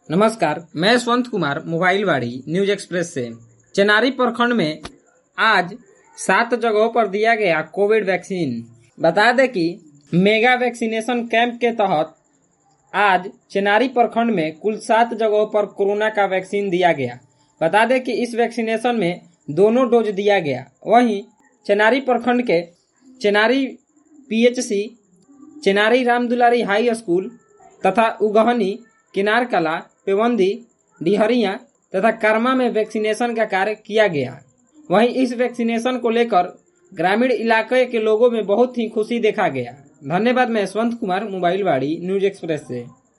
नमस्कार, मैं यशवंत कुमार मोबाइलवाड़ी न्यूज एक्सप्रेस से। चेनारी प्रखंड में आज 7 जगहों पर दिया गया कोविड वैक्सीन। बता दें कि मेगा वैक्सीनेशन कैंप के तहत आज चेनारी प्रखंड में कुल 7 जगहों पर कोरोना का वैक्सीन दिया गया। बता दें कि इस वैक्सीनेशन में दोनों डोज दिया गया। वहीं चेनारी प्रखंड के Chenari PHC, Chenari Ramdulari high school तथा उगहनी, किनार कला, पेवंदी, डिहरिया तथा कर्मा में वैक्सीनेशन का कार्य किया गया। वहीं इस वैक्सीनेशन को लेकर ग्रामीण इलाके के लोगों में बहुत ही खुशी देखा गया। धन्यवाद। मैं यशवंत कुमार मोबाइलवाड़ी न्यूज एक्सप्रेस से।